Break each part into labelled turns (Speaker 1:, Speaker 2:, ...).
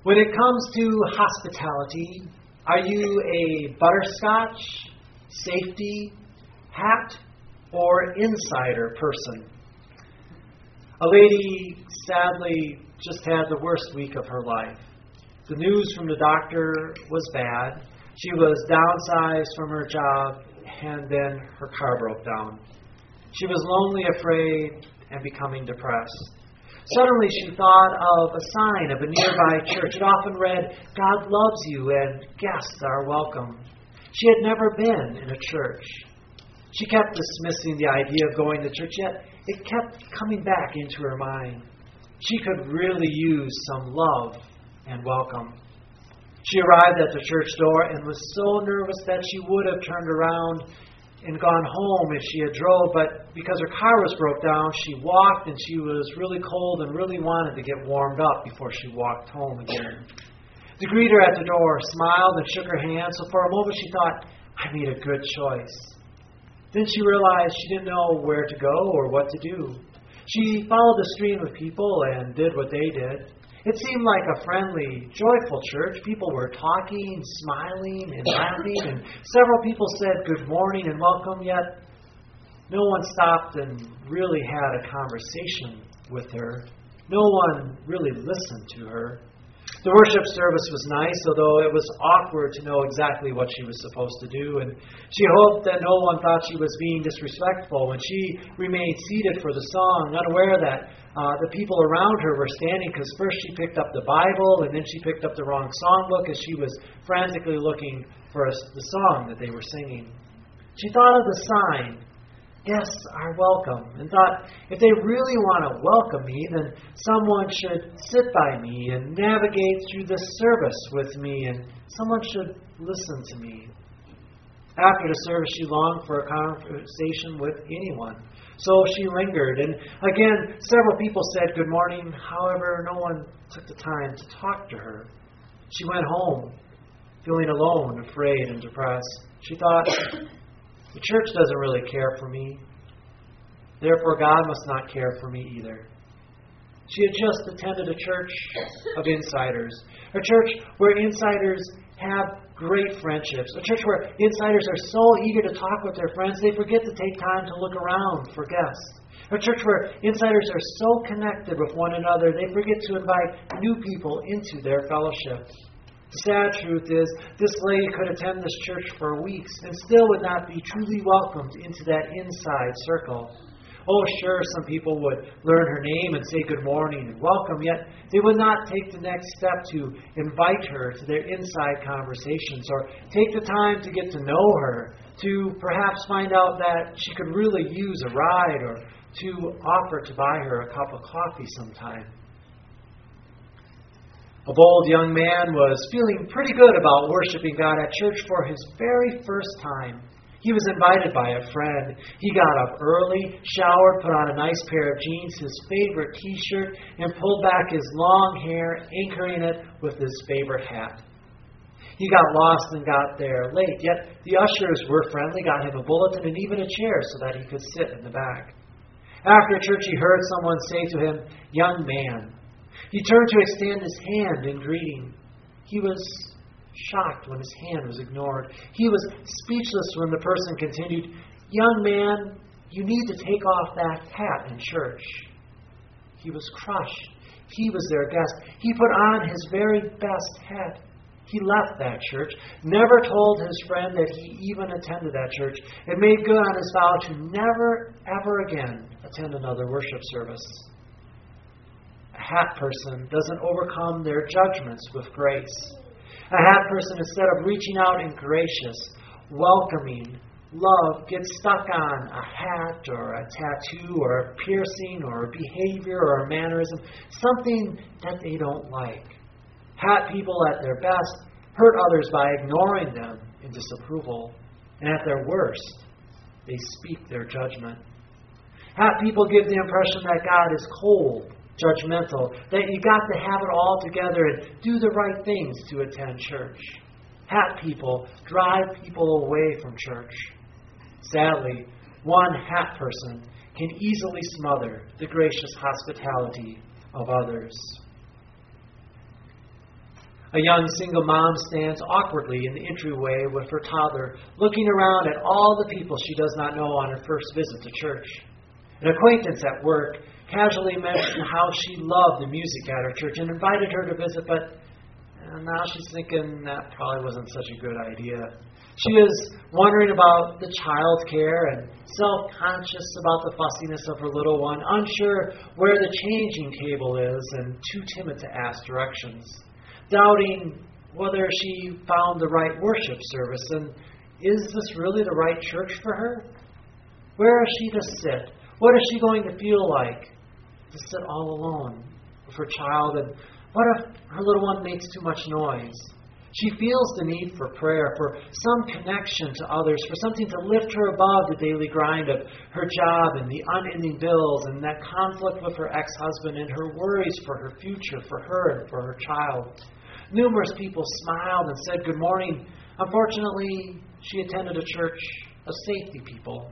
Speaker 1: When it comes to hospitality, are you a butterscotch, safety, hat, or insider person? A lady sadly just had the worst week of her life. The news from the doctor was bad. She was downsized from her job, and then her car broke down. She was lonely, afraid, and becoming depressed. Suddenly she thought of a sign of a nearby church. It often read, "God loves you and guests are welcome." She had never been in a church. She kept dismissing the idea of going to church, yet it kept coming back into her mind. She could really use some love and welcome. She arrived at the church door and was so nervous that she would have turned around and gone home if she had drove, but because her car was broke down, she walked, and she was really cold and really wanted to get warmed up before she walked home again. The greeter at the door smiled and shook her hand, so for a moment she thought, "I made a good choice." Then she realized she didn't know where to go or what to do. She followed the stream of people and did what they did. It seemed like a friendly, joyful church. People were talking, smiling, and laughing, and several people said good morning and welcome, yet no one stopped and really had a conversation with her. No one really listened to her. The worship service was nice, although it was awkward to know exactly what she was supposed to do, and she hoped that no one thought she was being disrespectful when she remained seated for the song, unaware that the people around her were standing, because first she picked up the Bible, and then she picked up the wrong songbook as she was frantically looking for the song that they were singing. She thought of the sign, "Guests are welcome," and thought, if they really want to welcome me, then someone should sit by me and navigate through the service with me, and someone should listen to me. After the service, she longed for a conversation with anyone. So she lingered, and again, several people said good morning. However, no one took the time to talk to her. She went home, feeling alone, afraid, and depressed. She thought, the church doesn't really care for me. Therefore, God must not care for me either. She had just attended a church of insiders, a church where insiders have great friendships, a church where insiders are so eager to talk with their friends they forget to take time to look around for guests, a church where insiders are so connected with one another they forget to invite new people into their fellowship. The sad truth is, this lady could attend this church for weeks and still would not be truly welcomed into that inside circle. Oh, sure, some people would learn her name and say good morning and welcome, yet they would not take the next step to invite her to their inside conversations or take the time to get to know her, to perhaps find out that she could really use a ride or to offer to buy her a cup of coffee sometime. A bold young man was feeling pretty good about worshiping God at church for his very first time. He was invited by a friend. He got up early, showered, put on a nice pair of jeans, his favorite t-shirt, and pulled back his long hair, anchoring it with his favorite hat. He got lost and got there late, yet the ushers were friendly, got him a bulletin and even a chair so that he could sit in the back. After church, he heard someone say to him, "Young man." He turned to extend his hand in greeting. He was shocked when his hand was ignored. He was speechless when the person continued, "Young man, you need to take off that hat in church." He was crushed. He was their guest. He put on his very best hat. He left that church, never told his friend that he even attended that church, and made good on his vow to never, ever again attend another worship service. A hat person doesn't overcome their judgments with grace. A hat person, instead of reaching out and gracious, welcoming, love, gets stuck on a hat or a tattoo or a piercing or a behavior or a mannerism, something that they don't like. Hat people at their best hurt others by ignoring them in disapproval, and at their worst, they speak their judgment. Hat people give the impression that God is cold, judgmental, that you got to have it all together and do the right things to attend church. Hat people drive people away from church. Sadly, one hat person can easily smother the gracious hospitality of others. A young single mom stands awkwardly in the entryway with her toddler, looking around at all the people she does not know on her first visit to church. An acquaintance at work casually mentioned how she loved the music at her church and invited her to visit, but now she's thinking that probably wasn't such a good idea. She is wondering about the child care and self-conscious about the fussiness of her little one, unsure where the changing table is and too timid to ask directions, doubting whether she found the right worship service and is this really the right church for her? Where is she to sit? What is she going to feel like to sit all alone with her child? And what if her little one makes too much noise? She feels the need for prayer, for some connection to others, for something to lift her above the daily grind of her job and the unending bills and that conflict with her ex-husband and her worries for her future, for her and for her child. Numerous people smiled and said good morning. Unfortunately, she attended a church of safety people.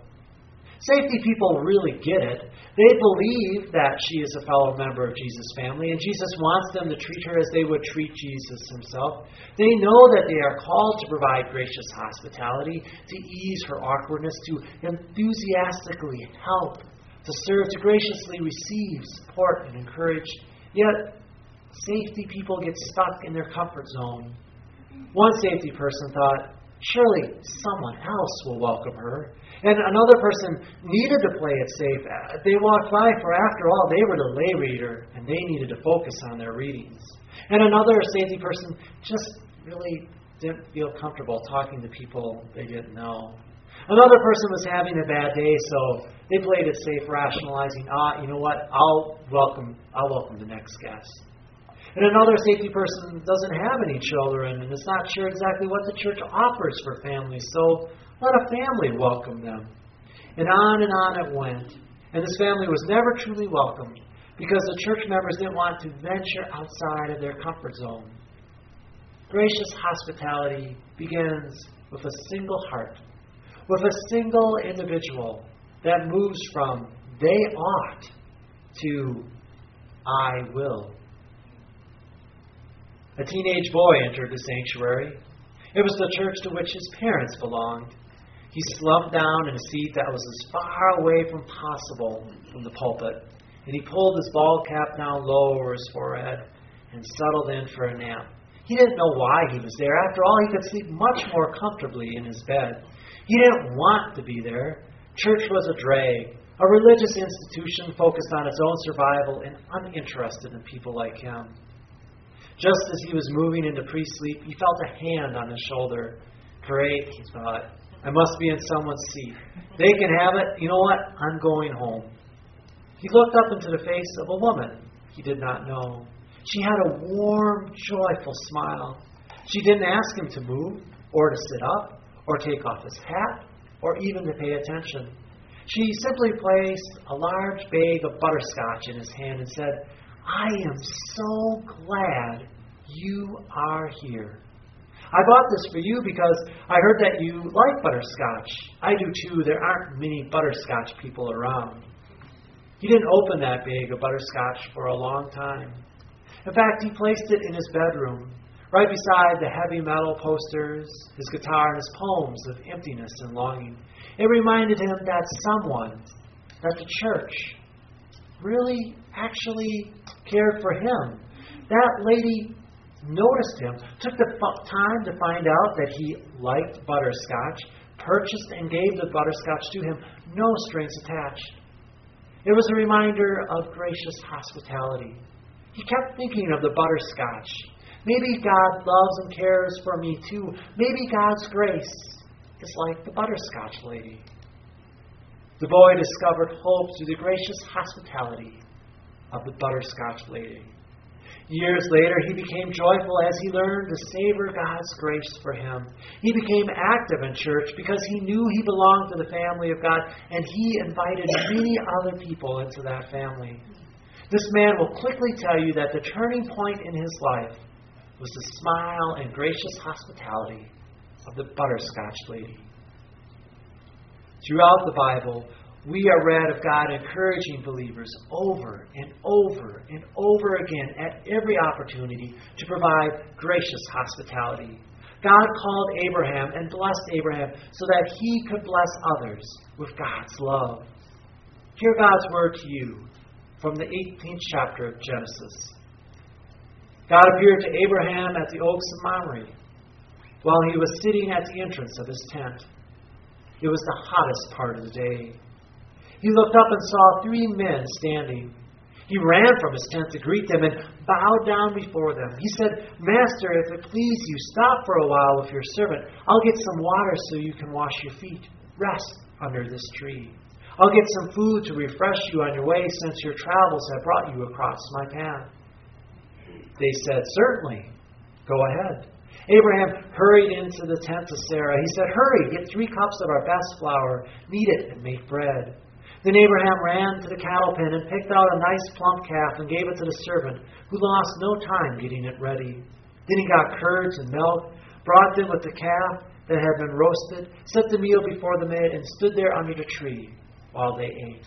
Speaker 1: Safety people really get it. They believe that she is a fellow member of Jesus' family, and Jesus wants them to treat her as they would treat Jesus himself. They know that they are called to provide gracious hospitality, to ease her awkwardness, to enthusiastically help, to serve, to graciously receive, support, and encourage. Yet, safety people get stuck in their comfort zone. One safety person thought, surely someone else will welcome her. And another person needed to play it safe. They walked by, for after all, they were the lay reader, and they needed to focus on their readings. And another safety person just really didn't feel comfortable talking to people they didn't know. Another person was having a bad day, so they played it safe, rationalizing, you know what, I'll welcome the next guest. And another safety person doesn't have any children and is not sure exactly what the church offers for families, so let a family welcome them. And on it went. And this family was never truly welcomed because the church members didn't want to venture outside of their comfort zone. Gracious hospitality begins with a single heart, with a single individual that moves from they ought to I will. A teenage boy entered the sanctuary. It was the church to which his parents belonged. He slumped down in a seat that was as far away from possible from the pulpit, and he pulled his bald cap down low over his forehead and settled in for a nap. He didn't know why he was there. After all, he could sleep much more comfortably in his bed. He didn't want to be there. Church was a drag, a religious institution focused on its own survival and uninterested in people like him. Just as he was moving into pre-sleep, he felt a hand on his shoulder. Great, he thought. I must be in someone's seat. They can have it. You know what? I'm going home. He looked up into the face of a woman he did not know. She had a warm, joyful smile. She didn't ask him to move, or to sit up, or take off his hat, or even to pay attention. She simply placed a large bag of butterscotch in his hand and said, I am so glad you are here. I bought this for you because I heard that you like butterscotch. I do too. There aren't many butterscotch people around. He didn't open that bag of butterscotch for a long time. In fact, he placed it in his bedroom, right beside the heavy metal posters, his guitar, and his poems of emptiness and longing. It reminded him that the church, really actually cared for him. That lady noticed him, took the time to find out that he liked butterscotch, purchased and gave the butterscotch to him, no strings attached. It was a reminder of gracious hospitality. He kept thinking of the butterscotch. Maybe God loves and cares for me too. Maybe God's grace is like the butterscotch lady. The boy discovered hope through the gracious hospitality of the butterscotch lady. Years later, he became joyful as he learned to savor God's grace for him. He became active in church because he knew he belonged to the family of God, and he invited many other people into that family. This man will quickly tell you that the turning point in his life was the smile and gracious hospitality of the butterscotch lady. Throughout the Bible, We are read of God encouraging believers over and over and over again at every opportunity to provide gracious hospitality. God called Abraham and blessed Abraham so that he could bless others with God's love. Hear God's word to you from the 18th chapter of Genesis. God appeared to Abraham at the oaks of Mamre while he was sitting at the entrance of his tent. It was the hottest part of the day. He looked up and saw 3 men standing. He ran from his tent to greet them and bowed down before them. He said, "Master, if it please you, stop for a while with your servant. I'll get some water so you can wash your feet. Rest under this tree. I'll get some food to refresh you on your way since your travels have brought you across my path." They said, "Certainly, go ahead." Abraham hurried into the tent to Sarah. He said, "Hurry, get 3 cups of our best flour, knead it, and make bread." Then Abraham ran to the cattle pen and picked out a nice plump calf and gave it to the servant, who lost no time getting it ready. Then he got curds and milk, brought them with the calf that had been roasted, set the meal before the men, and stood there under the tree while they ate.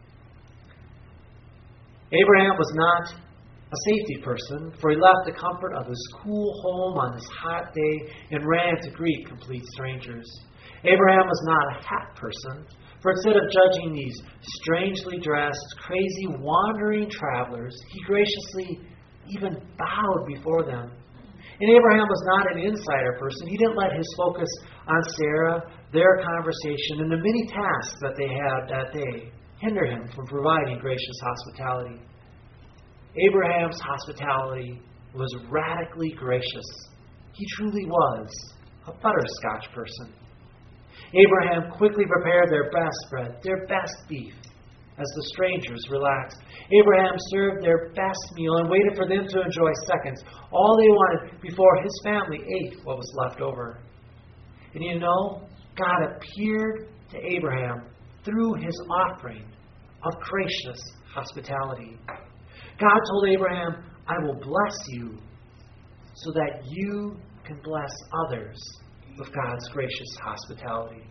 Speaker 1: Abraham was not a safety person, for he left the comfort of his cool home on this hot day and ran to greet complete strangers. Abraham was not a hat person, for instead of judging these strangely dressed, crazy, wandering travelers, he graciously even bowed before them. And Abraham was not an insider person. He didn't let his focus on Sarah, their conversation, and the many tasks that they had that day hinder him from providing gracious hospitality. Abraham's hospitality was radically gracious. He truly was a butterscotch person. Abraham quickly prepared their best bread, their best beef, as the strangers relaxed. Abraham served their best meal and waited for them to enjoy seconds, all they wanted before his family ate what was left over. And you know, God appeared to Abraham through his offering of gracious hospitality. God told Abraham, "I will bless you so that you can bless others with God's gracious hospitality."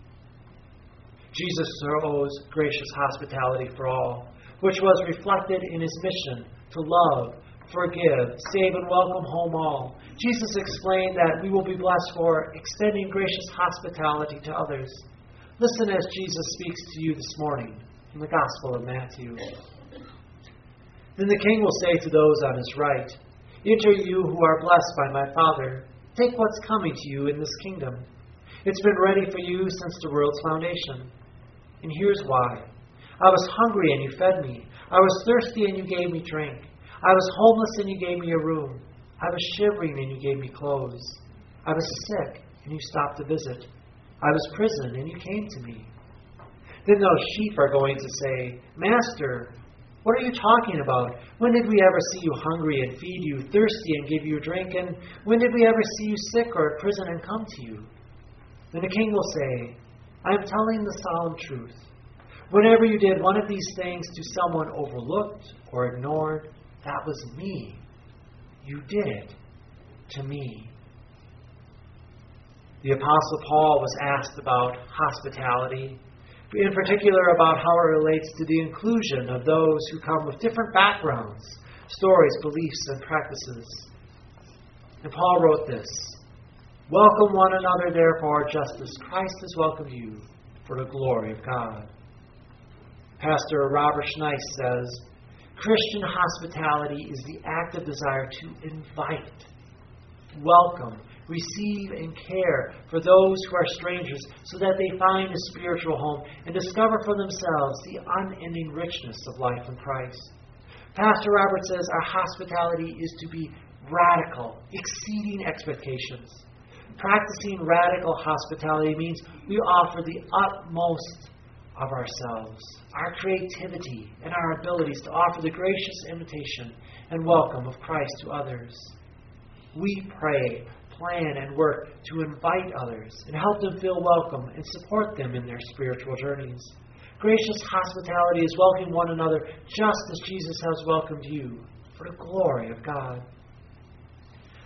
Speaker 1: Jesus shows gracious hospitality for all, which was reflected in his mission to love, forgive, save, and welcome home all. Jesus explained that we will be blessed for extending gracious hospitality to others. Listen as Jesus speaks to you this morning from the Gospel of Matthew. "Then the king will say to those on his right, 'Enter you who are blessed by my Father. Take what's coming to you in this kingdom. It's been ready for you since the world's foundation. And here's why. I was hungry and you fed me. I was thirsty and you gave me drink. I was homeless and you gave me a room. I was shivering and you gave me clothes. I was sick and you stopped to visit. I was in prison and you came to me.' Then those sheep are going to say, 'Master, what are you talking about? When did we ever see you hungry and feed you, thirsty and give you a drink? And when did we ever see you sick or in prison and come to you?' Then the king will say, 'I am telling the solemn truth. Whenever you did one of these things to someone overlooked or ignored, that was me. You did it to me.'" The Apostle Paul was asked about hospitality, in particular about how it relates to the inclusion of those who come with different backgrounds, stories, beliefs, and practices. And Paul wrote this, "Welcome one another, therefore, just as Christ has welcomed you, for the glory of God." Pastor Robert Schneiss says, "Christian hospitality is the active desire to invite, welcome, receive, and care for those who are strangers so that they find a spiritual home and discover for themselves the unending richness of life in Christ." Pastor Robert says our hospitality is to be radical, exceeding expectations. Practicing radical hospitality means we offer the utmost of ourselves, our creativity, and our abilities to offer the gracious invitation and welcome of Christ to others. We pray, plan, and work to invite others and help them feel welcome and support them in their spiritual journeys. Gracious hospitality is welcoming one another just as Jesus has welcomed you for the glory of God.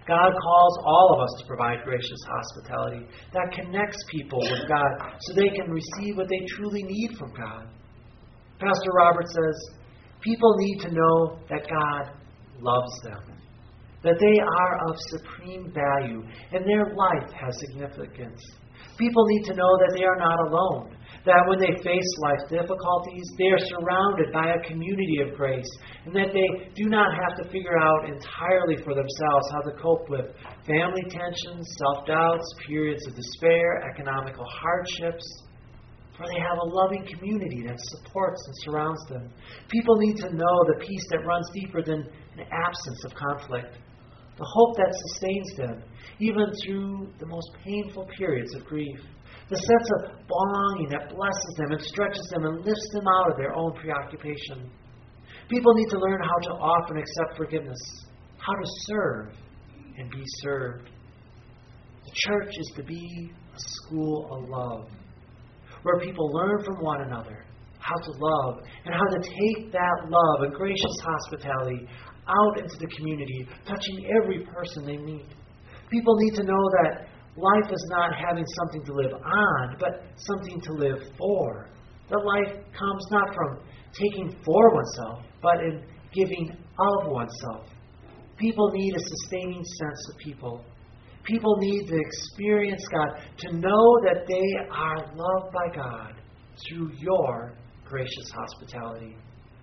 Speaker 1: God calls all of us to provide gracious hospitality that connects people with God so they can receive what they truly need from God. Pastor Robert says, people need to know that God loves them, that they are of supreme value, and their life has significance. People need to know that they are not alone, that when they face life's difficulties, they are surrounded by a community of grace, and that they do not have to figure out entirely for themselves how to cope with family tensions, self-doubts, periods of despair, economical hardships, for they have a loving community that supports and surrounds them. People need to know the peace that runs deeper than an absence of conflict, the hope that sustains them, even through the most painful periods of grief, the sense of belonging that blesses them and stretches them and lifts them out of their own preoccupation. People need to learn how to offer and accept forgiveness, how to serve and be served. The church is to be a school of love, where people learn from one another how to love and how to take that love and gracious hospitality out into the community, touching every person they meet. People need to know that life is not having something to live on, but something to live for. That life comes not from taking for oneself, but in giving of oneself. People need a sustaining sense of people. People need to experience God, to know that they are loved by God through your gracious hospitality.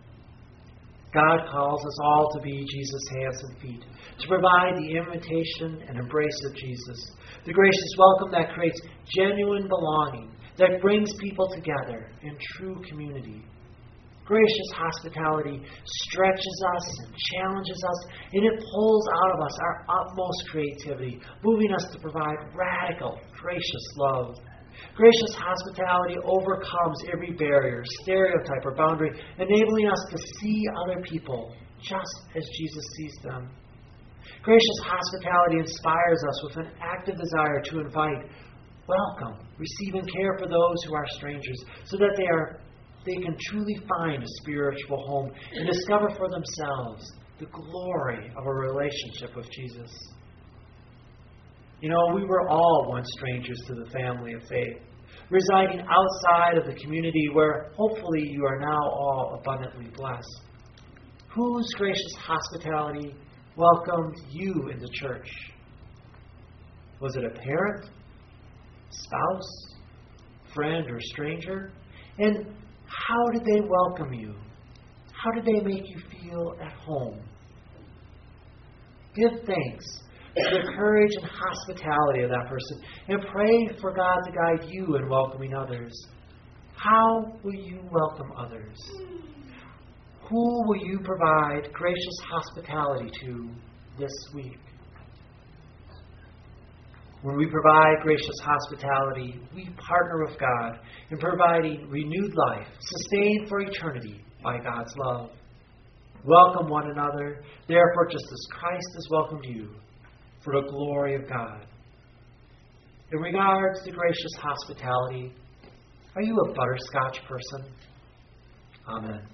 Speaker 1: God calls us all to be Jesus' hands and feet, to provide the invitation and embrace of Jesus, the gracious welcome that creates genuine belonging, that brings people together in true community. Gracious hospitality stretches us and challenges us, and it pulls out of us our utmost creativity, moving us to provide radical, gracious love. Gracious hospitality overcomes every barrier, stereotype, or boundary, enabling us to see other people just as Jesus sees them. Gracious hospitality inspires us with an active desire to invite, welcome, receive, and care for those who are strangers, so that they can truly find a spiritual home and discover for themselves the glory of a relationship with Jesus. You know, we were all once strangers to the family of faith, residing outside of the community where hopefully you are now all abundantly blessed. Whose gracious hospitality welcomed you into church? Was it a parent, spouse, friend, or stranger? And how did they welcome you? How did they make you feel at home? Give thanks for the courage and hospitality of that person, and pray for God to guide you in welcoming others. How will you welcome others? Who will you provide gracious hospitality to this week? When we provide gracious hospitality, we partner with God in providing renewed life, sustained for eternity by God's love. Welcome one another, therefore, just as Christ has welcomed you, for the glory of God. In regards to gracious hospitality, are you a butterscotch person? Amen.